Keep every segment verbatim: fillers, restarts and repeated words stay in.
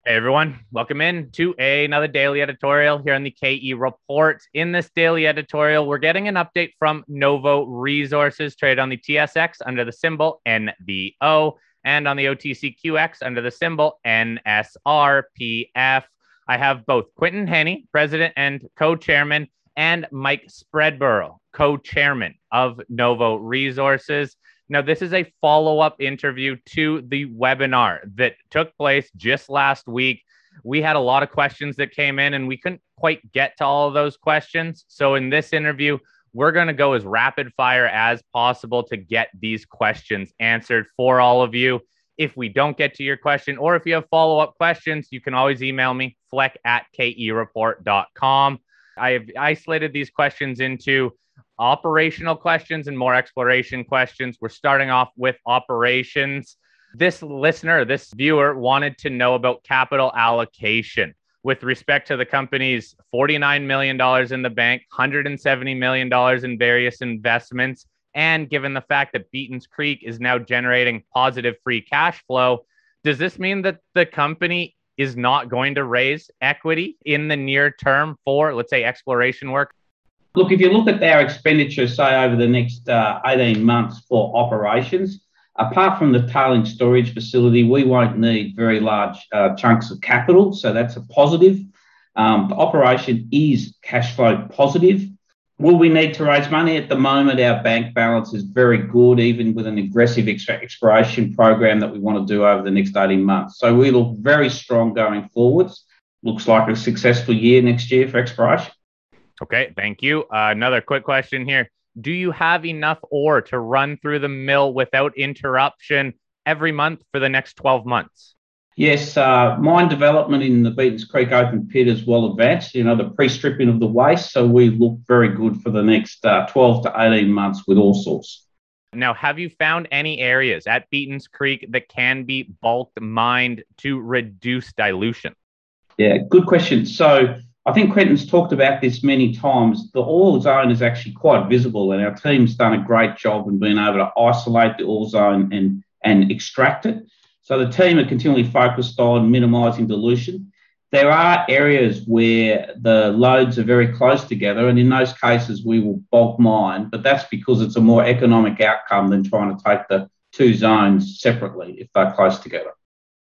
Hey everyone, welcome in to another daily editorial here on the K E Report. In this daily editorial, we're getting an update from Novo Resources, traded on the T S X under the symbol N V O and on the O T C Q X under the symbol N S R P F. I have both Quinton Hennigh, president and co-chairman, and Mike Spreadborough, co-chairman of Novo Resources. Now, this is a follow-up interview to the webinar that took place just last week. We had a lot of questions that came in, and we couldn't quite get to all of those questions. So in this interview, we're going to go as rapid fire as possible to get these questions answered for all of you. If we don't get to your question, or if you have follow-up questions, you can always email me, fleck at k e report dot com. I have isolated these questions into operational questions and more exploration questions. We're starting off with operations. This listener, this viewer wanted to know about capital allocation with respect to the company's forty-nine million dollars in the bank, one hundred seventy million dollars in various investments, and given the fact that Beaton's Creek is now generating positive free cash flow, does this mean that the company is not going to raise equity in the near term for, let's say, exploration work? Look, if you look at our expenditure, say, over the next uh, eighteen months for operations, apart from the tailing storage facility, we won't need very large uh, chunks of capital, so that's a positive. Um, the operation is cash flow positive. Will we need to raise money? At the moment, our bank balance is very good, even with an aggressive exploration program that we want to do over the next eighteen months. So we look very strong going forwards. Looks like a successful year next year for exploration. Okay, thank you. Uh, another quick question here. Do you have enough ore to run through the mill without interruption every month for the next twelve months? Yes, uh, mine development in the Beatons Creek open pit is well advanced, you know, the pre-stripping of the waste, so we look very good for the next uh, twelve to eighteen months with ore source. Now, have you found any areas at Beatons Creek that can be bulk mined to reduce dilution? Yeah, good question. So I think Quentin's talked about this many times. The ore zone is actually quite visible, and our team's done a great job in being able to isolate the ore zone and, and extract it. So the team are continually focused on minimising dilution. There are areas where the loads are very close together, and in those cases we will bulk mine, but that's because it's a more economic outcome than trying to take the two zones separately if they're close together.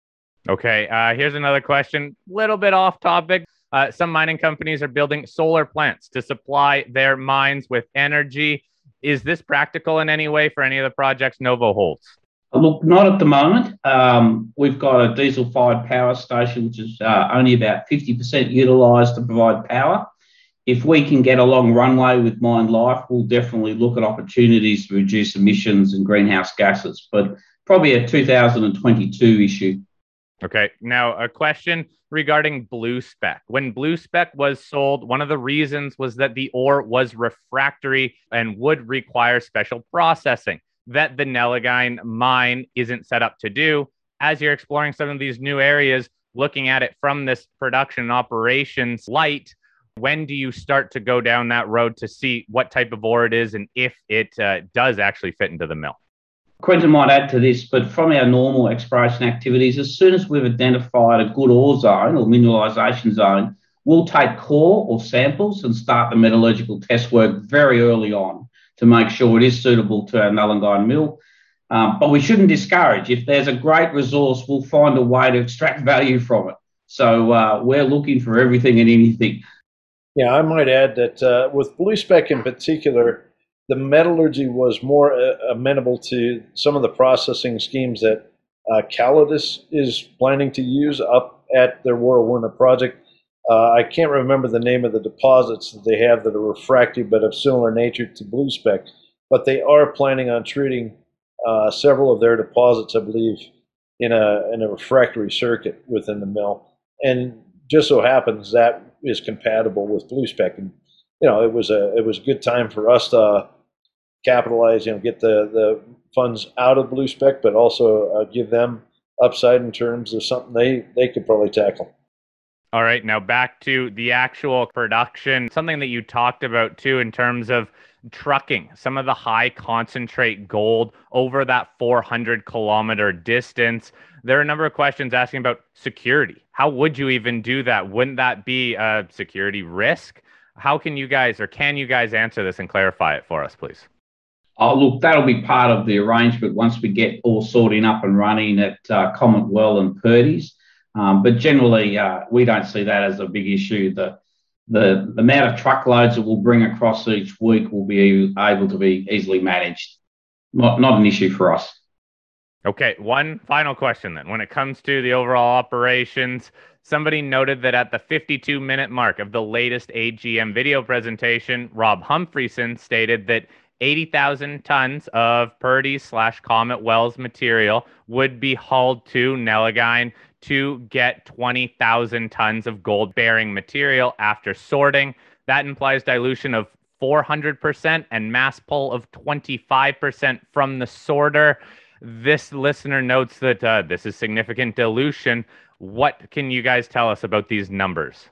Okay, uh, here's another question, a little bit off topic. Uh, some mining companies are building solar plants to supply their mines with energy. Is this practical in any way for any of the projects Novo holds? Look, not at the moment. Um, we've got a diesel-fired power station, which is uh, only about fifty percent utilised to provide power. If we can get a long runway with mine life, we'll definitely look at opportunities to reduce emissions and greenhouse gases, but probably a two thousand twenty-two issue. Okay, now a question regarding Blue Spec. When Blue Spec was sold, one of the reasons was that the ore was refractory and would require special processing that the Nelligein mine isn't set up to do. As you're exploring some of these new areas, looking at it from this production operations light, when do you start to go down that road to see what type of ore it is and if it uh, does actually fit into the mill? Quentin might add to this, but from our normal exploration activities, as soon as we've identified a good ore zone or mineralisation zone, we'll take core or samples and start the metallurgical test work very early on to make sure it is suitable to our Nelligein mill. Um, but we shouldn't discourage. If there's a great resource, we'll find a way to extract value from it. So uh, we're looking for everything and anything. Yeah, I might add that uh, with Blue Spec in particular, the metallurgy was more uh, amenable to some of the processing schemes that uh, Calidus is planning to use up at their Warrawoona project. Uh, I can't remember the name of the deposits that they have that are refractory but of similar nature to Blue Spec, but they are planning on treating uh, several of their deposits, I believe, in a, in a refractory circuit within the mill. And just so happens that is compatible with Blue Spec. And, you know, it was a, it was a good time for us to uh, capitalize, you know, get the, the funds out of Blue Spec, but also uh, give them upside in terms of something they, they could probably tackle. All right, now back to the actual production, something that you talked about too in terms of trucking some of the high concentrate gold over that four hundred kilometer distance. There are a number of questions asking about security. How would you even do that? Wouldn't that be a security risk? How can you guys, or can you guys answer this and clarify it for us, please? Oh, look, that'll be part of the arrangement once we get all sorting up and running at uh, Comet Well and Purdy's. Um, but generally, uh, we don't see that as a big issue. The, the, the amount of truckloads that we'll bring across each week will be able to be easily managed. Not, not an issue for us. Okay, one final question then. When it comes to the overall operations, somebody noted that at the fifty-two minute mark of the latest A G M video presentation, Rob Humphreyson stated that eighty thousand tons of Purdy's slash Comet Wells material would be hauled to Nelligein to get twenty thousand tons of gold-bearing material after sorting. That implies dilution of four hundred percent and mass pull of twenty-five percent from the sorter. This listener notes that uh, this is significant dilution. What can you guys tell us about these numbers?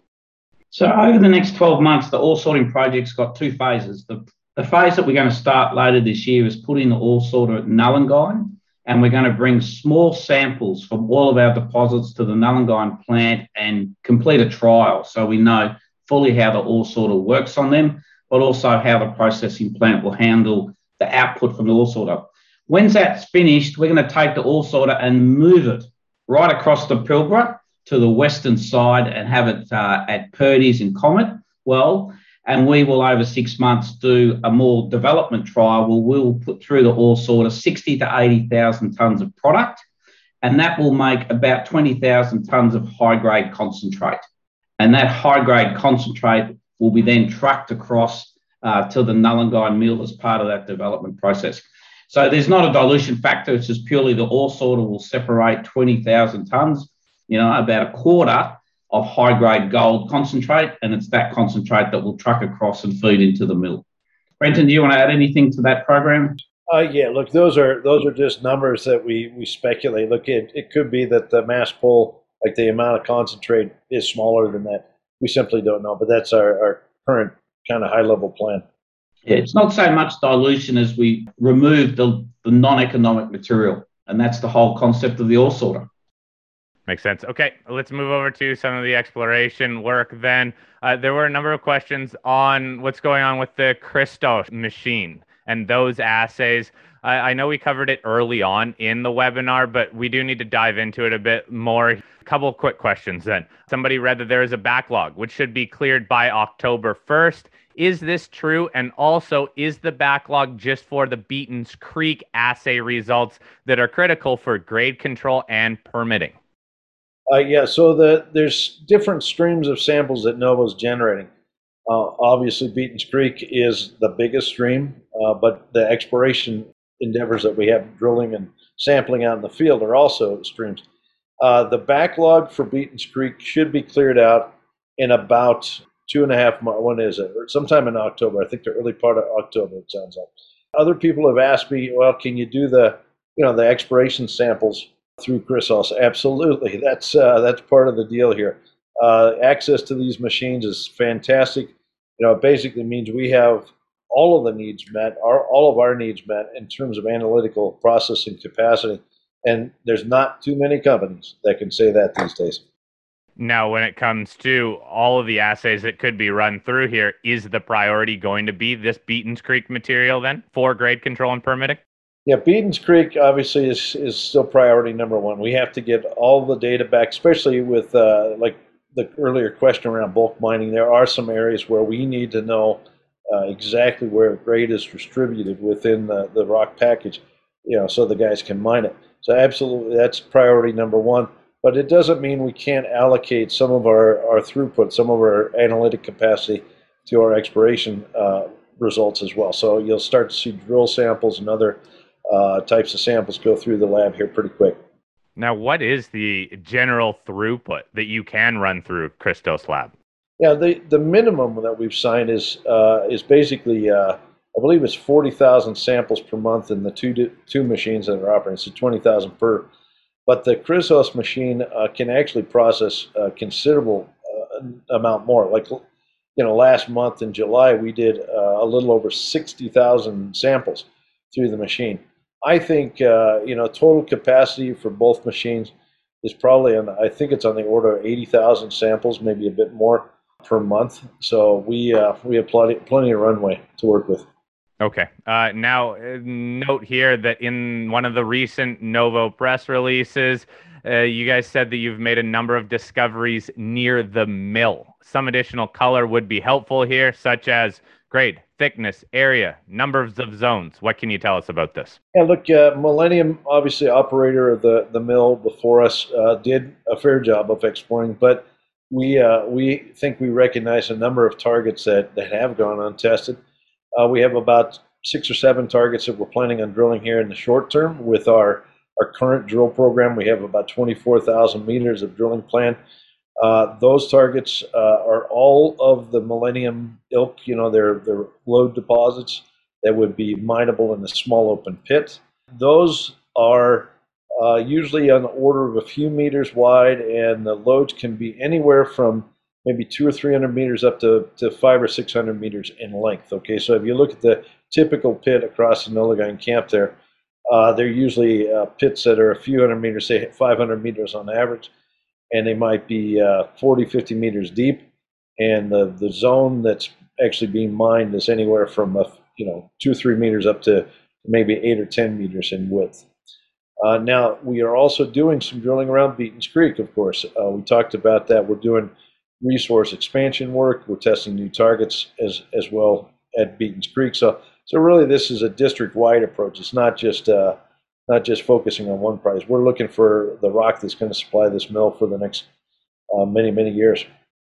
So over the next twelve months, the ore sorting project's got two phases. The, the phase that we're going to start later this year is putting the ore sorter at Nullagine, and we're going to bring small samples from all of our deposits to the Nullagine plant and complete a trial so we know fully how the ore sorter works on them, but also how the processing plant will handle the output from the ore sorter. Once that's finished, we're going to take the ore sorter and move it right across the Pilbara to the western side and have it uh, at Purdy's and Comet Well. And we will, over six months, do a more development trial where we'll put through the ore sorter sixty to eighty thousand tonnes of product. And that will make about twenty thousand tonnes of high-grade concentrate. And that high-grade concentrate will be then trucked across uh, to the Nullagine mill as part of that development process. So there's not a dilution factor. It's just purely the ore sorter will separate twenty thousand tonnes, you know, about a quarter of high-grade gold concentrate, and it's that concentrate that will truck across and feed into the mill. Brenton, do you want to add anything to that program? Uh, yeah, look, those are those are just numbers that we, we speculate. Look, it, it could be that the mass pull, like the amount of concentrate, is smaller than that. We simply don't know, but that's our, our current kind of high-level plan. Yeah, it's not so much dilution as we remove the, the non-economic material, and that's the whole concept of the ore sorter. Makes sense. Okay, let's move over to some of the exploration work then. Uh, there were a number of questions on what's going on with the Christos machine and those assays. Uh, I know we covered it early on in the webinar, but we do need to dive into it a bit more. A couple quick questions then. Somebody read that there is a backlog, which should be cleared by October first. Is this true? And also, is the backlog just for the Beaton's Creek assay results that are critical for grade control and permitting? Uh, yeah, so the, there's different streams of samples that Nova's generating. Uh, obviously, Beaton's Creek is the biggest stream, uh, but the exploration endeavors that we have, drilling and sampling out in the field, are also streams. Uh, the backlog for Beaton's Creek should be cleared out in about two and a half months. When is it? Or sometime in October. I think the early part of October, it sounds like. Other people have asked me, well, can you do the, you know, the exploration samples through Chrysos? Absolutely. That's uh, that's part of the deal here. Uh, access to these machines is fantastic. You know, it basically means we have all of the needs met, our, all of our needs met in terms of analytical processing capacity. And there's not too many companies that can say that these days. Now, when it comes to all of the assays that could be run through here, is the priority going to be this Beaton's Creek material then for grade control and permitting? Yeah, Beaton's Creek obviously is, is still priority number one. We have to get all the data back, especially with uh, like the earlier question around bulk mining. There are some areas where we need to know uh, exactly where grade is distributed within the, the rock package, you know, so the guys can mine it. So absolutely, that's priority number one. But it doesn't mean we can't allocate some of our, our throughput, some of our analytic capacity to our exploration uh, results as well. So you'll start to see drill samples and other uh, types of samples go through the lab here pretty quick. Now, what is the general throughput that you can run through Christos Lab? Yeah, the, the minimum that we've signed is uh, is basically, uh, I believe it's forty thousand samples per month in the two two machines that are operating, so twenty thousand per. But the Chrysos machine uh, can actually process uh, considerable amount more. Like, you know, last month in July, we did uh, a little over sixty thousand samples through the machine. I think, uh, you know, total capacity for both machines is probably, on, I think it's on the order of eighty thousand samples, maybe a bit more per month. So we uh, we have plenty, plenty of runway to work with. Okay. Uh, now, uh, note here that in one of the recent Novo press releases, uh, you guys said that you've made a number of discoveries near the mill. Some additional color would be helpful here, such as grade, thickness, area, numbers of zones. What can you tell us about this? Yeah, look, uh, Millennium, obviously operator of the, the mill before us, uh, did a fair job of exploring, but we uh, we think we recognize a number of targets that, that have gone untested. Uh, we have about six or seven targets that we're planning on drilling here in the short term with our, our current drill program. We have about twenty-four thousand meters of drilling planned. Uh, those targets uh, are all of the Millennium ilk. You know, they're, they're lode deposits that would be mineable in the small open pit. Those are uh, usually on the order of a few meters wide, and the lodes can be anywhere from maybe two or three hundred meters up to, to five or six hundred meters in length. Okay, so if you look at the typical pit across the Nullagine camp there, uh, they're usually uh, pits that are a few hundred meters, say five hundred meters on average, and they might be uh, forty, fifty meters deep. And the, the zone that's actually being mined is anywhere from a, you know two or three meters up to maybe eight or ten meters in width. Uh, now, we are also doing some drilling around Beaton's Creek, of course. Uh, we talked about that. We're doing resource expansion work. We're testing new targets as as well at Beaton's Creek. So, so really, this is a district-wide approach. It's not just uh, not just focusing on one prize. We're looking for the rock that's going to supply this mill for the next uh, many many years.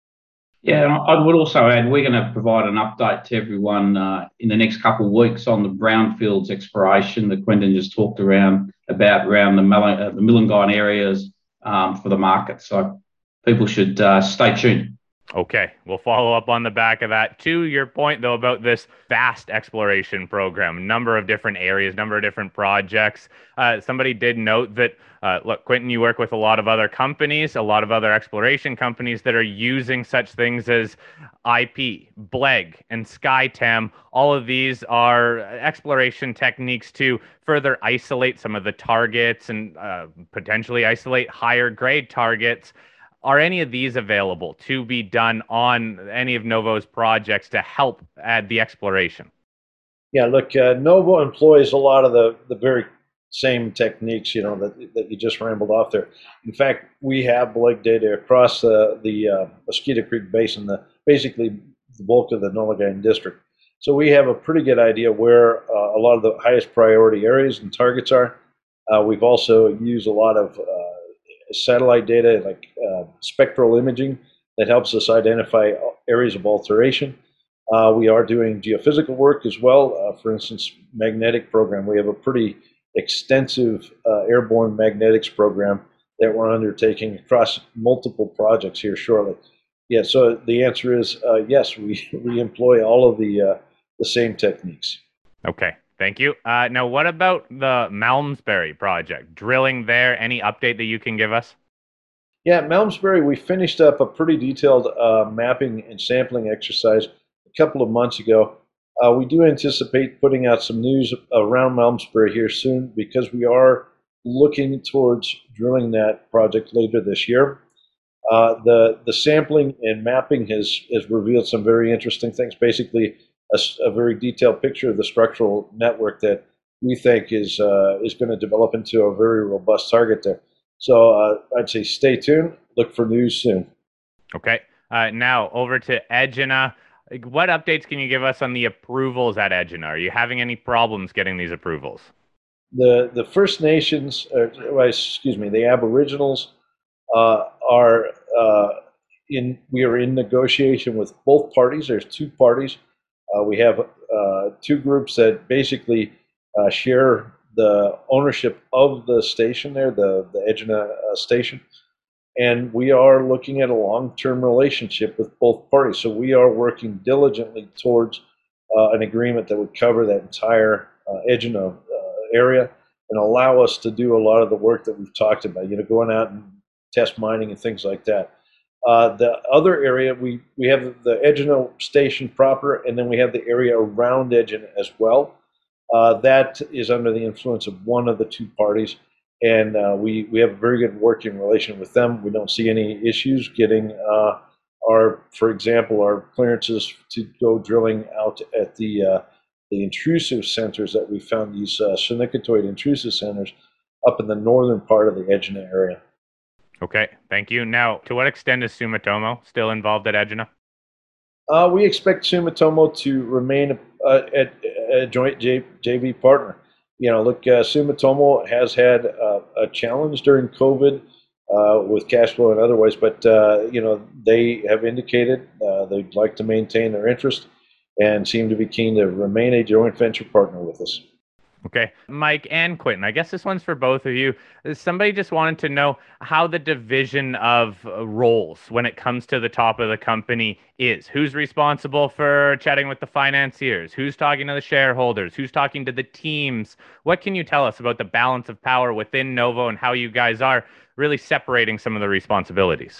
Yeah, and I would also add we're going to provide an update to everyone uh, in the next couple of weeks on the brownfields exploration that Quentin just talked around about around the, Mel- uh, the Millingine areas um, for the market. So people should uh, stay tuned. Okay, we'll follow up on the back of that. To your point, though, about this vast exploration program, number of different areas, number of different projects. Uh, somebody did note that, uh, look, Quentin, you work with a lot of other companies, a lot of other exploration companies that are using such things as I P, B L E G, and SkyTem. All of these are exploration techniques to further isolate some of the targets and uh, potentially isolate higher grade targets. Are any of these available to be done on any of Novo's projects to help add the exploration? Yeah, look, uh, Novo employs a lot of the, the very same techniques, you know, that, that you just rambled off there. In fact, we have B L E G data across the, the uh, Mosquito Creek Basin, the, basically the bulk of the Nullagine district. So we have a pretty good idea where uh, a lot of the highest priority areas and targets are. Uh, we've also used a lot of uh, satellite data, like uh, spectral imaging, that helps us identify areas of alteration. Uh, we are doing geophysical work as well. Uh, for instance, magnetic program. We have a pretty extensive uh, airborne magnetics program that we're undertaking across multiple projects here shortly. Yeah, so the answer is uh, yes, we, we employ all of the, uh, the same techniques. Okay. Thank you. Uh, now, what about the Malmsbury project? Drilling there, any update that you can give us? Yeah, at Malmsbury, we finished up a pretty detailed uh, mapping and sampling exercise a couple of months ago. Uh, we do anticipate putting out some news around Malmsbury here soon because we are looking towards drilling that project later this year. Uh, the, the sampling and mapping has, has revealed some very interesting things. Basically, A, a very detailed picture of the structural network that we think is uh, is going to develop into a very robust target there. So uh, I'd say stay tuned. Look for news soon. Okay. Uh, now over to Egina. What updates can you give us on the approvals at Egina? Are you having any problems getting these approvals? The the First Nations, uh, well, excuse me, the Aboriginals uh, are uh, in. We are in negotiation with both parties. There's two parties. Uh, we have uh, two groups that basically uh, share the ownership of the station there, the, the Egina uh, station. And we are looking at a long-term relationship with both parties. So we are working diligently towards uh, an agreement that would cover that entire uh, Egina uh, area and allow us to do a lot of the work that we've talked about, you know, going out and test mining and things like that. Uh, the other area, we, we have the Egina station proper, and then we have the area around Egina as well. Uh, that is under the influence of one of the two parties, and uh, we, we have a very good working relation with them. We don't see any issues getting uh, our, for example, our clearances to go drilling out at the uh, the intrusive centers that we found, these uh, sonicotoid intrusive centers up in the northern part of the Egina area. Okay, thank you. Now, to what extent is Sumitomo still involved at Egina? Uh, we expect Sumitomo to remain a, a, a joint J, JV partner. You know, look, uh, Sumitomo has had uh, a challenge during COVID uh, with cash flow and otherwise, but, uh, you know, they have indicated uh, they'd like to maintain their interest and seem to be keen to remain a joint venture partner with us. Okay, Mike and Quentin, I guess this one's for both of you. Somebody just wanted to know how the division of roles when it comes to the top of the company is. Who's responsible for chatting with the financiers? Who's talking to the shareholders? Who's talking to the teams? What can you tell us about the balance of power within Novo and how you guys are really separating some of the responsibilities?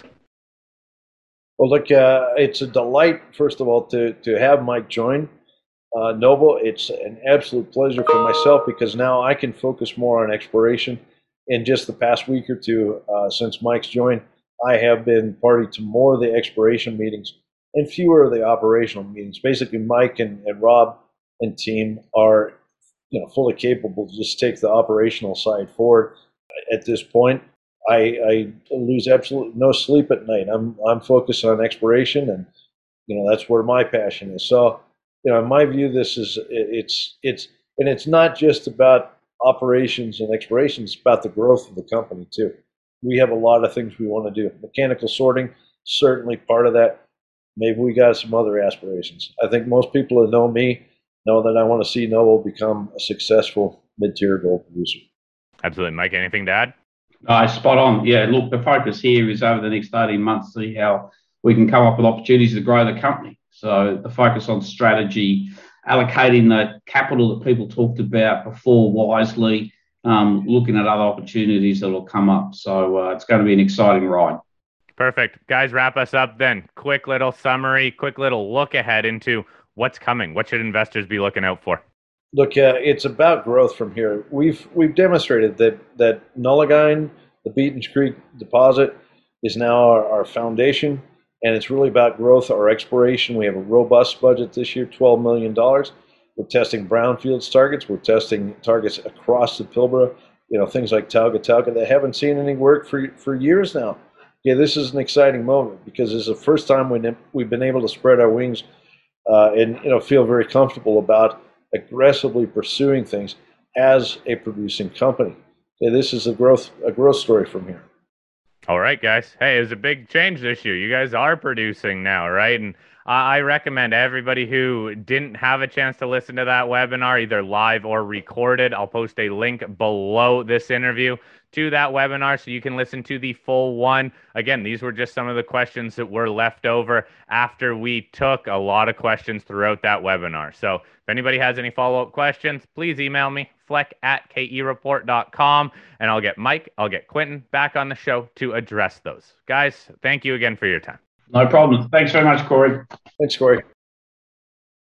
Well, look, uh, it's a delight, first of all, to, to have Mike join uh, Novo. It's an absolute pleasure for myself because now I can focus more on exploration. In just the past week or two, uh, since Mike's joined, I have been party to more of the exploration meetings and fewer of the operational meetings. Basically, Mike and, and Rob and team are, you know, fully capable to just take the operational side forward. At this point, I, I lose absolutely no sleep at night. I'm I'm focused on exploration, and you know that's where my passion is. So, you know, in my view, this is it's it's and it's not just about operations and exploration. It's about the growth of the company too. We have a lot of things we want to do. Mechanical sorting, certainly part of that. Maybe we got some other aspirations. I think most people that know me know that I want to see Novo become a successful mid-tier gold producer. Absolutely, Mike. Anything to add? Uh, spot on. Yeah, look, the focus here is over the next eighteen months, see how we can come up with opportunities to grow the company. So the focus on strategy, allocating the capital that people talked about before wisely, um, looking at other opportunities that will come up. So uh, it's going to be an exciting ride. Perfect. Guys, wrap us up then. Quick little summary, quick little look ahead into what's coming. What should investors be looking out for? Look, uh, it's about growth from here. We've we've demonstrated that that Nullagine, the Beaton's Creek deposit, is now our, our foundation, and it's really about growth. Our exploration, we have a robust budget this year, twelve million dollars. We're testing brownfields targets. We're testing targets across the Pilbara. You know, things like Talga Talga that haven't seen any work for for years now. Yeah, this is an exciting moment because it's the first time we we've been able to spread our wings uh, and you know feel very comfortable about aggressively pursuing things as a producing company. Okay, this is a growth a growth story from here. All right, guys. Hey, it was a big change this year. You guys are producing now, right? And I recommend everybody who didn't have a chance to listen to that webinar, either live or recorded, I'll post a link below this interview to that webinar so you can listen to the full one. Again, these were just some of the questions that were left over after we took a lot of questions throughout that webinar. So if anybody has any follow-up questions, please email me, fleck at K E report dot com, and I'll get Mike, I'll get Quentin back on the show to address those. Guys, thank you again for your time. No problem. Thanks very much, Corey. Thanks, Corey.